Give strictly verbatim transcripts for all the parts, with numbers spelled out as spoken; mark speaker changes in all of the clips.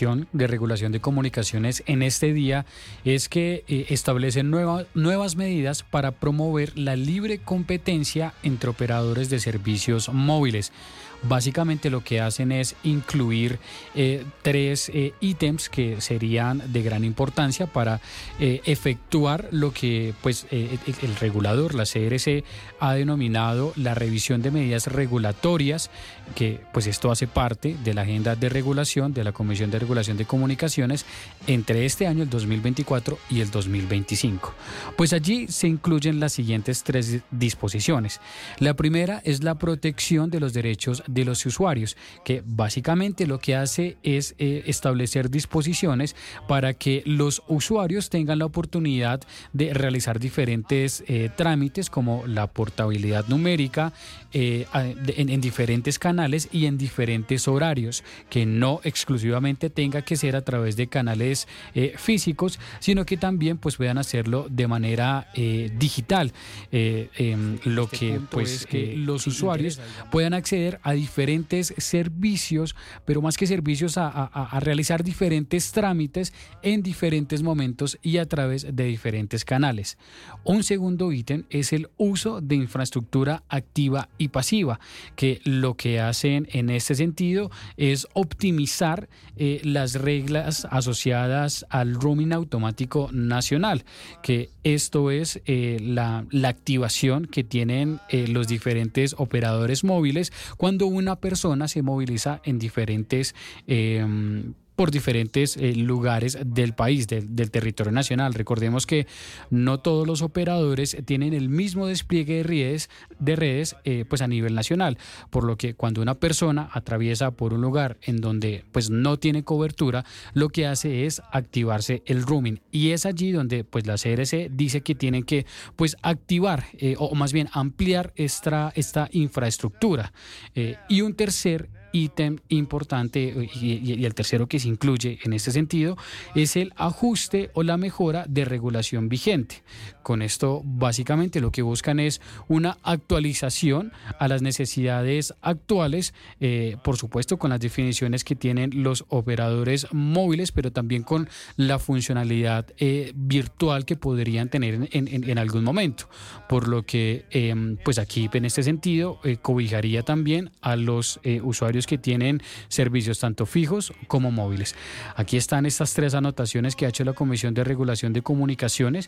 Speaker 1: Comisión de Regulación de Comunicaciones en este día es que eh, establece nueva, nuevas medidas para promover la libre competencia entre operadores de servicios móviles. Básicamente lo que hacen es incluir eh, tres eh, ítems que serían de gran importancia para eh, efectuar lo que pues eh, el regulador, la C R C, ha denominado la revisión de medidas regulatorias, que pues esto hace parte de la agenda de regulación de la Comisión de Regulación de Comunicaciones entre este año, el dos mil veinticuatro, y el dos mil veinticinco. Pues allí se incluyen las siguientes tres disposiciones. La primera es la protección de los derechos de los usuarios, que básicamente lo que hace es eh, establecer disposiciones para que los usuarios tengan la oportunidad de realizar diferentes eh, trámites como la portabilidad numérica eh, en, en diferentes canales y en diferentes horarios, que no exclusivamente tenga que ser a través de canales eh, físicos, sino que también pues puedan hacerlo de manera eh, digital, eh, eh, lo este que pues es que eh, los usuarios puedan acceder a diferentes servicios, pero más que servicios a, a, a realizar diferentes trámites en diferentes momentos y a través de diferentes canales. Un segundo ítem es el uso de infraestructura activa y pasiva, que lo que hacen en este sentido es optimizar eh, las reglas asociadas al roaming automático nacional, que esto es eh, la, la activación que tienen eh, los diferentes operadores móviles cuando una persona se moviliza en diferentes eh, por diferentes eh, lugares del país, del, del territorio nacional. Recordemos que no todos los operadores tienen el mismo despliegue de redes, de redes eh, pues a nivel nacional, por lo que cuando una persona atraviesa por un lugar en donde pues no tiene cobertura, lo que hace es activarse el roaming, y es allí donde pues la C R C dice que tienen que pues activar eh, o más bien ampliar esta, esta infraestructura. Eh, y un tercer ítem importante y, y el tercero que se incluye en este sentido es el ajuste o la mejora de regulación vigente. Con esto básicamente lo que buscan es una actualización a las necesidades actuales, eh, por supuesto con las definiciones que tienen los operadores móviles, pero también con la funcionalidad eh, virtual que podrían tener en, en, en algún momento, por lo que eh, pues aquí en este sentido eh, cobijaría también a los eh, usuarios que tienen servicios tanto fijos como móviles. Aquí están estas tres anotaciones que ha hecho la Comisión de Regulación de Comunicaciones,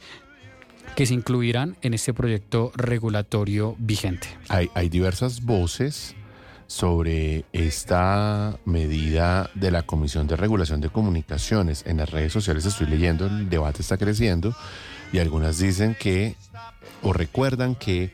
Speaker 1: que se incluirán en este proyecto regulatorio vigente.
Speaker 2: Hay, hay diversas voces sobre esta medida de la Comisión de Regulación de Comunicaciones. En las redes sociales estoy leyendo, el debate está creciendo, y algunas dicen que, o recuerdan que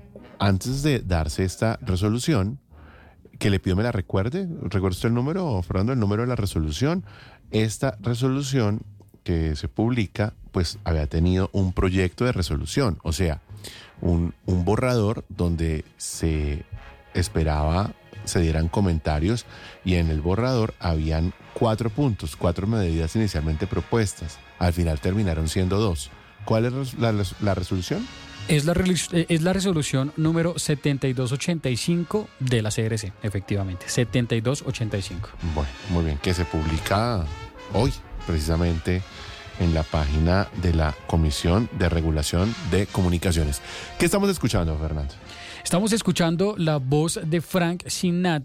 Speaker 2: antes de darse esta resolución, que le pido me la recuerde, ¿recuerda usted el número, Fernando, el número de la resolución? Esta resolución que se publica, pues había tenido un proyecto de resolución, o sea, un, un borrador donde se esperaba se dieran comentarios, y en el borrador habían cuatro puntos, cuatro medidas inicialmente propuestas. Al final terminaron siendo dos. ¿Cuál es la, la, la resolución?
Speaker 1: Es la, es la resolución número setenta y dos ochenta y cinco de la C R C, efectivamente, setenta y dos ochenta y cinco.
Speaker 2: Bueno, muy bien, que se publica hoy, precisamente, en la página de la Comisión de Regulación de Comunicaciones. ¿Qué estamos escuchando, Fernando?
Speaker 1: Estamos escuchando la voz de Frank Sinatra.